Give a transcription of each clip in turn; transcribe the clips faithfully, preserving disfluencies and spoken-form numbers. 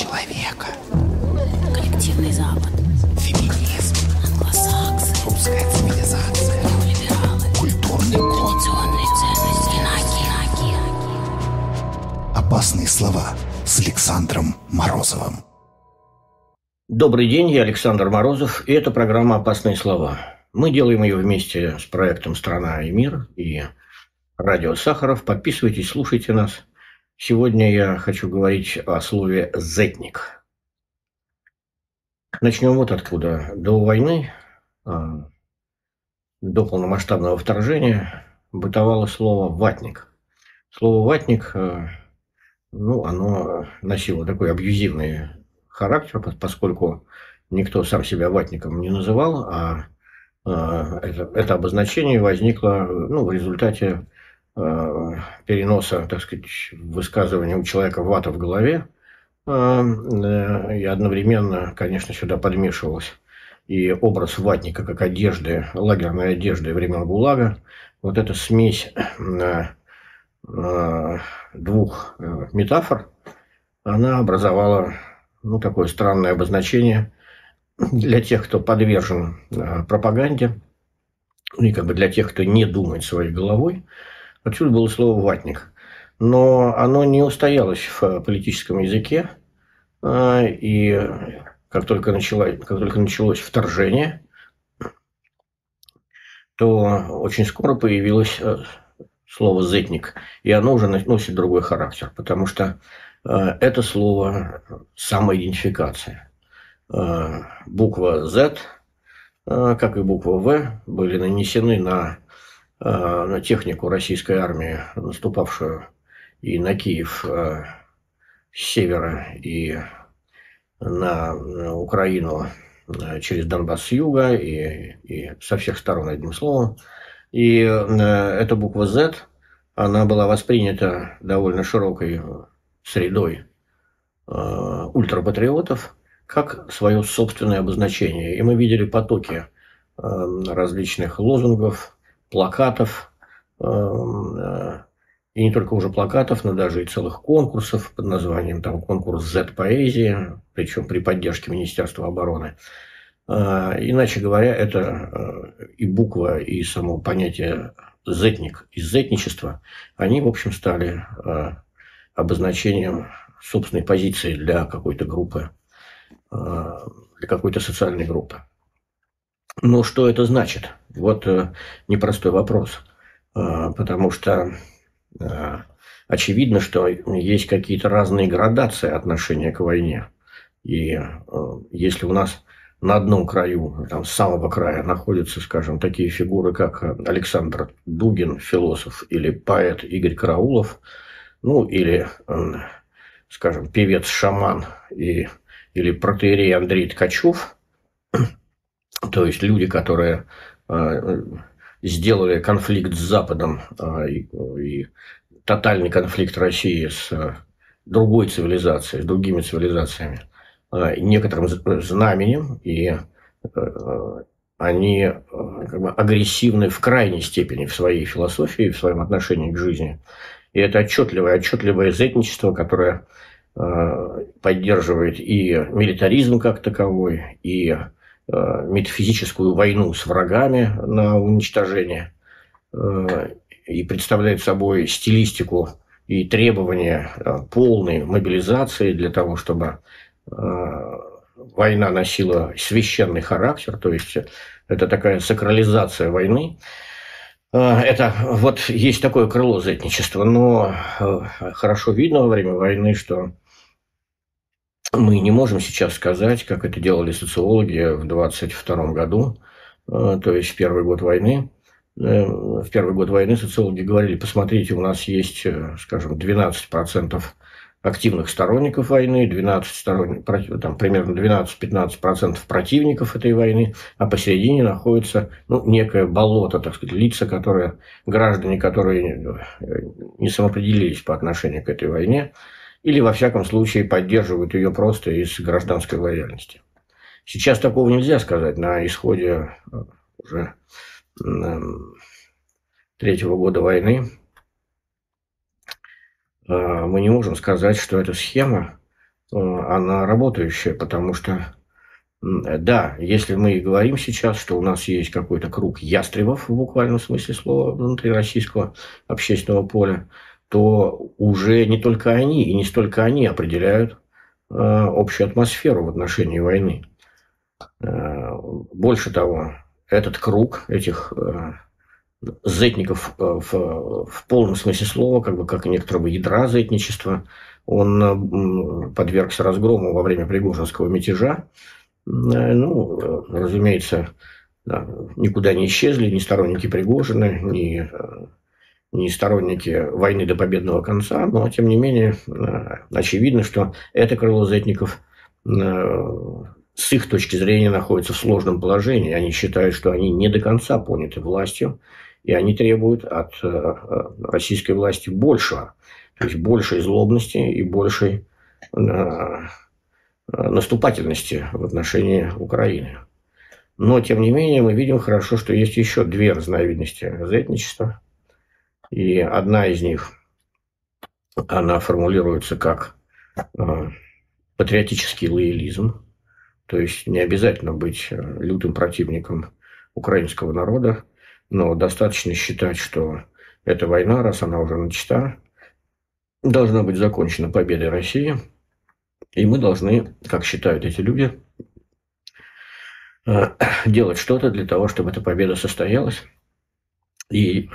человека. Коллективный Запад. Феминизм. Англосаксы. Русская цивилизация. Неолибералы. Культурный код. Традиционные ценности. Киноги. Опасные слова с Александром Морозовым. Добрый день, я Александр Морозов, и это программа «Опасные слова». Мы делаем ее вместе с проектом «Страна и мир» и радио Сахаров. Подписывайтесь, слушайте нас. Сегодня я хочу говорить о слове «зетник». Начнем вот откуда. До войны, до полномасштабного вторжения бытовало слово «ватник». Слово «ватник», ну, оно носило такой абьюзивный характер, поскольку никто сам себя ватником не называл, а это, это обозначение возникло, ну, в результате переноса, так сказать, высказывания у человека вата в голове, и одновременно, конечно, сюда подмешивалось и образ ватника как одежды, лагерной одежды времен ГУЛАГа. Вот эта смесь двух метафор, она образовала, ну, такое странное обозначение для тех, кто подвержен пропаганде, и как бы для тех, кто не думает своей головой. Отсюда было слово «ватник». Но оно не устоялось в политическом языке, и как только, начало, как только началось вторжение, то очень скоро появилось слово «зетник», и оно уже носит другой характер, потому что это слово самоидентификация. Буква «Z», как и буква «В», были нанесены на, на технику российской армии, наступавшую и на Киев с севера, и на Украину через Донбасс с юга, и, и со всех сторон, одним словом. И эта буква «Z», она была воспринята довольно широкой средой ультрапатриотов как свое собственное обозначение. И мы видели потоки различных лозунгов, плакатов, и не только уже плакатов, но даже и целых конкурсов под названием там конкурс Z-поэзии, причем при поддержке Министерства обороны. Иначе говоря, это и буква, и само понятие «зетник» и «зетничество», они, в общем, стали обозначением собственной позиции для какой-то группы, для какой-то социальной группы. Но что это значит? Вот непростой вопрос, потому что очевидно, что есть какие-то разные градации отношения к войне. И если у нас на одном краю, там, с самого края находятся, скажем, такие фигуры, как Александр Дугин, философ, или поэт Игорь Караулов, ну, или, скажем, певец-шаман, и, или протоиерей Андрей Ткачев, то есть люди, которые сделали конфликт с Западом и, и тотальный конфликт России с другой цивилизацией, с другими цивилизациями, некоторым знаменем, и они как бы агрессивны в крайней степени в своей философии, в своем отношении к жизни. И это отчетливое, отчетливое зетничество, которое поддерживает и милитаризм как таковой, и метафизическую войну с врагами на уничтожение, и представляет собой стилистику и требования полной мобилизации для того, чтобы война носила священный характер, то есть это такая сакрализация войны. Это вот есть такое крыло зетничества, но хорошо видно во время войны, что мы не можем сейчас сказать, как это делали социологи в двадцать втором году, то есть в первый год войны. В первый год войны социологи говорили: посмотрите, у нас есть, скажем, двенадцать процентов активных сторонников войны, двенадцать сторон... там, примерно двенадцать-пятнадцать процентов противников этой войны, а посередине находится, ну, некое болото, так сказать, лица, которые, граждане, которые не самоопределились по отношению к этой войне, или, во всяком случае, поддерживают ее просто из гражданской лояльности. Сейчас такого нельзя сказать. На исходе уже третьего года войны мы не можем сказать, что эта схема она работающая, потому что, да, если мы и говорим сейчас, что у нас есть какой-то круг ястребов в буквальном смысле слова внутри российского общественного поля, то уже не только они и не столько они определяют общую атмосферу в отношении войны. Больше того, этот круг этих зетников в, в полном смысле слова, как бы как некоторого ядра зетничества, он подвергся разгрому во время Пригожинского мятежа. Ну, разумеется, да, никуда не исчезли ни сторонники Пригожина, ни, ни сторонники войны до победного конца, но, тем не менее, очевидно, что это крыло зетников с их точки зрения находится в сложном положении. Они считают, что они не до конца поняты властью, и они требуют от российской власти большего, то есть большей злобности и большей наступательности в отношении Украины. Но, тем не менее, мы видим хорошо, что есть еще две разновидности зетничества. И одна из них, она формулируется как патриотический лоялизм. То есть не обязательно быть лютым противником украинского народа, но достаточно считать, что эта война, раз она уже начата, должна быть закончена победой России. И мы должны, как считают эти люди, делать что-то для того, чтобы эта победа состоялась. И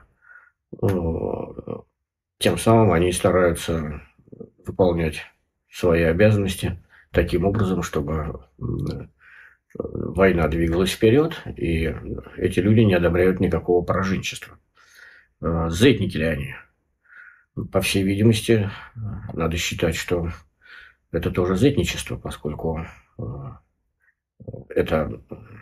тем самым они стараются выполнять свои обязанности таким образом, чтобы война двигалась вперед, и эти люди не одобряют никакого пораженчества. Зетники ли они? По всей видимости, надо считать, что это тоже зетничество, поскольку это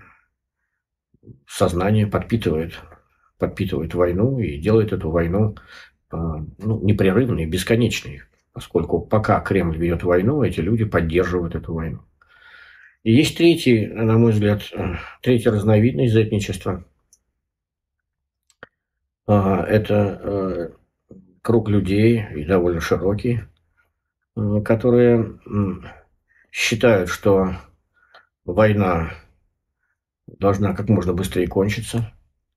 сознание подпитывает, подпитывает войну и делает эту войну ну, непрерывной, бесконечной. Поскольку пока Кремль ведет войну, эти люди поддерживают эту войну. И есть третий, на мой взгляд, третья разновидность зетничества. Это круг людей, и довольно широкий, которые считают, что война должна как можно быстрее кончиться.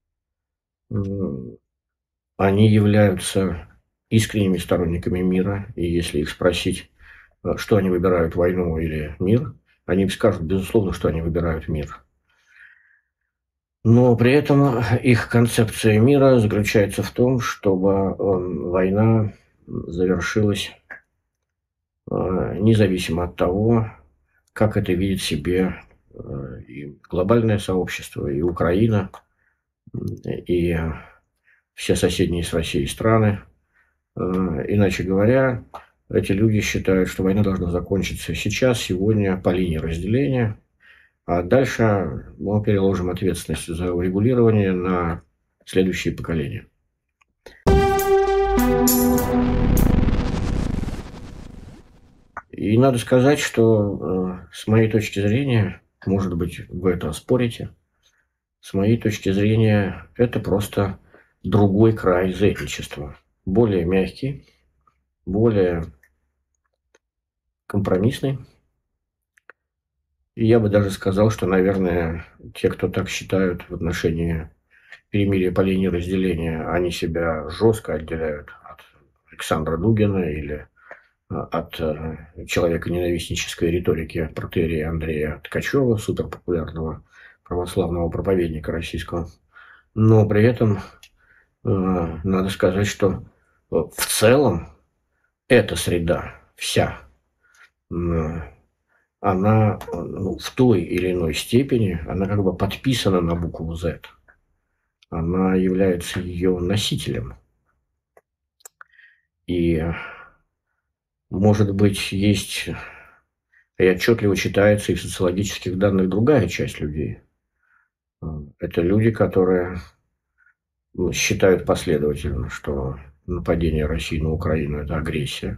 Они являются искренними сторонниками мира, и если их спросить, что они выбирают, войну или мир, они скажут, безусловно, что они выбирают мир. Но при этом их концепция мира заключается в том, чтобы война завершилась независимо от того, как это видит себе и глобальное сообщество, и Украина, и все соседние с Россией страны. Иначе говоря, эти люди считают, что война должна закончиться сейчас, сегодня, по линии разделения, а дальше мы переложим ответственность за урегулирование на следующие поколения. И надо сказать, что с моей точки зрения, может быть, вы это спорите, с моей точки зрения, это просто другой край зетничества. Более мягкий, более компромиссный. И я бы даже сказал, что, наверное, те, кто так считают в отношении перемирия по линии разделения, они себя жестко отделяют от Александра Дугина или от человеконенавистнической риторики протоиерея Андрея Ткачева, суперпопулярного православного проповедника российского. Но при этом надо сказать, что в целом эта среда вся, она ну, в той или иной степени, она как бы подписана на букву Z. Она является ее носителем. И, может быть, есть, и отчетливо читается и в социологических данных другая часть людей. Это люди, которые считают последовательно, что нападение России на Украину – это агрессия.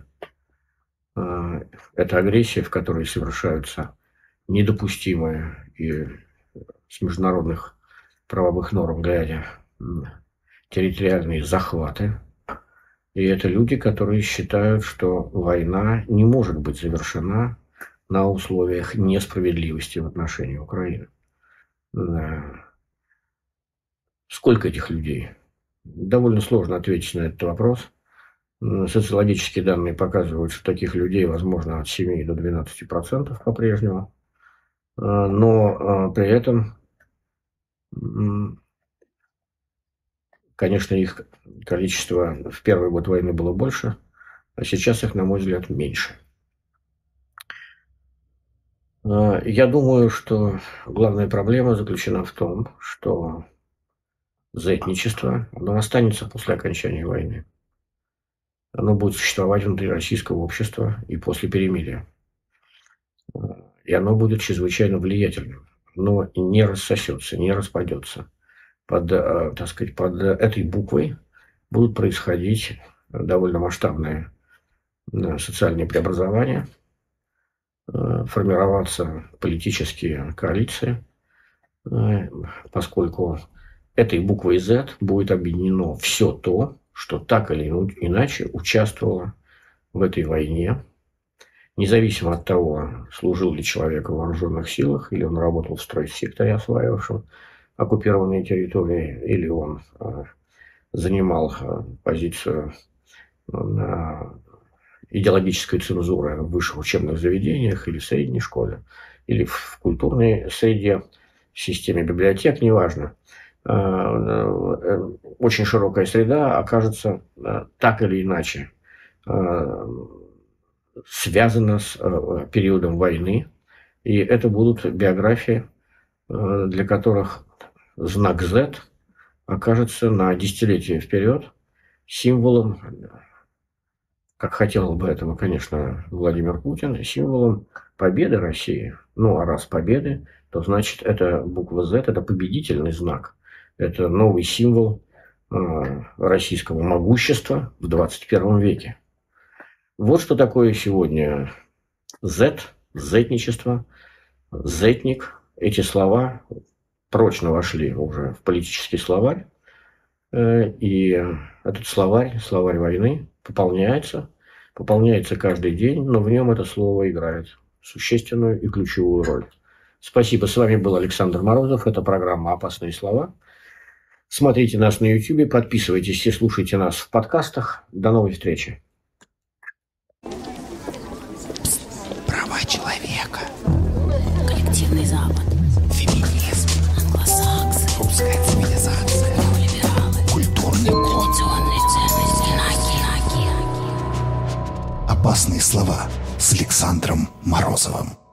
Это агрессия, в которой совершаются недопустимые и с международных правовых норм глядя территориальные захваты. И это люди, которые считают, что война не может быть завершена на условиях несправедливости в отношении Украины. Сколько этих людей? Довольно сложно ответить на этот вопрос. Социологические данные показывают, что таких людей, возможно, от семи до двенадцати процентов по-прежнему. Но при этом, конечно, их количество в первый год войны было больше, а сейчас их, на мой взгляд, меньше. Я думаю, что главная проблема заключена в том, что зетничество, оно останется после окончания войны. Оно будет существовать внутри российского общества и после перемирия. И оно будет чрезвычайно влиятельным, но не рассосется, не распадется. Под, так сказать, под этой буквой будут происходить довольно масштабные социальные преобразования, формироваться политические коалиции, поскольку этой буквой Z будет объединено все то, что так или иначе участвовало в этой войне, независимо от того, служил ли человек в вооруженных силах, или он работал в стройсекторе, осваивавшем оккупированные территории, или он занимал позицию идеологической цензуры в высших учебных заведениях или в средней школе, или в культурной среде, в системе библиотек, неважно. Очень широкая среда окажется так или иначе связана с периодом войны, и это будут биографии, для которых знак Z окажется на десятилетия вперед символом, как хотел бы этого, конечно, Владимир Путин, символом победы России. Ну, а раз победы, то значит, это буква Z, это победительный знак. Это новый символ э, российского могущества в двадцать первом веке. Вот что такое сегодня Z, зетничество, зетник. Эти слова прочно вошли уже в политический словарь. Э, и этот словарь, словарь войны, пополняется, пополняется каждый день, но в нем это слово играет существенную и ключевую роль. Спасибо. С вами был Александр Морозов. Это программа «Опасные слова». Смотрите нас на YouTube, подписывайтесь и слушайте нас в подкастах. До новой встречи. Права человека. Коллективный Запад. Феминизм. Англосаксы. Русская цивилизация. Либералы. Культурный код. Традиционные ценности. Инаки. Опасные слова с Александром Морозовым.